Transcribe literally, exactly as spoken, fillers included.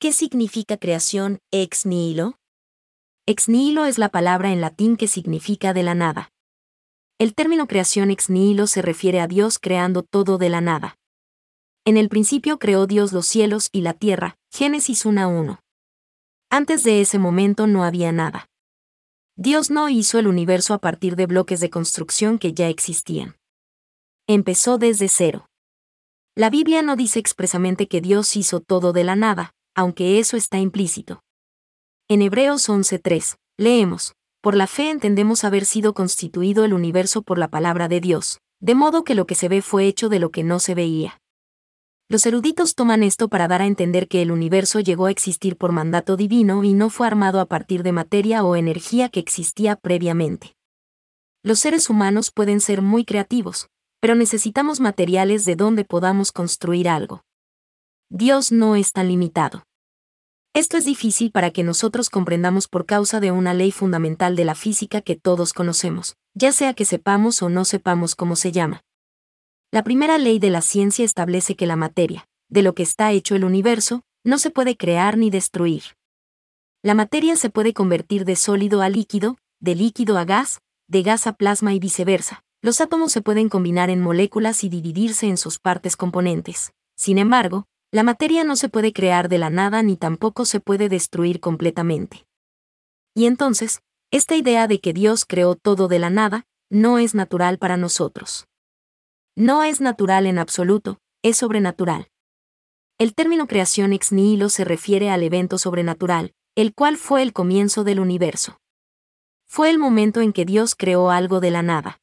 ¿Qué significa creación ex nihilo? Ex nihilo es la palabra en latín que significa de la nada. El término creación ex nihilo se refiere a Dios creando todo de la nada. En el principio creó Dios los cielos y la tierra, Génesis uno a uno. Antes de ese momento no había nada. Dios no hizo el universo a partir de bloques de construcción que ya existían. Empezó desde cero. La Biblia no dice expresamente que Dios hizo todo de la nada, aunque eso está implícito. En Hebreos once tres, leemos: por la fe entendemos haber sido constituido el universo por la palabra de Dios, de modo que lo que se ve fue hecho de lo que no se veía. Los eruditos toman esto para dar a entender que el universo llegó a existir por mandato divino y no fue armado a partir de materia o energía que existía previamente. Los seres humanos pueden ser muy creativos, pero necesitamos materiales de donde podamos construir algo. Dios no es tan limitado. Esto es difícil para que nosotros comprendamos por causa de una ley fundamental de la física que todos conocemos, ya sea que sepamos o no sepamos cómo se llama. La primera ley de la ciencia establece que la materia, de lo que está hecho el universo, no se puede crear ni destruir. La materia se puede convertir de sólido a líquido, de líquido a gas, de gas a plasma y viceversa. Los átomos se pueden combinar en moléculas y dividirse en sus partes componentes. Sin embargo, la materia no se puede crear de la nada ni tampoco se puede destruir completamente. Y entonces, esta idea de que Dios creó todo de la nada, no es natural para nosotros. No es natural en absoluto, es sobrenatural. El término creación ex nihilo se refiere al evento sobrenatural, el cual fue el comienzo del universo. Fue el momento en que Dios creó algo de la nada.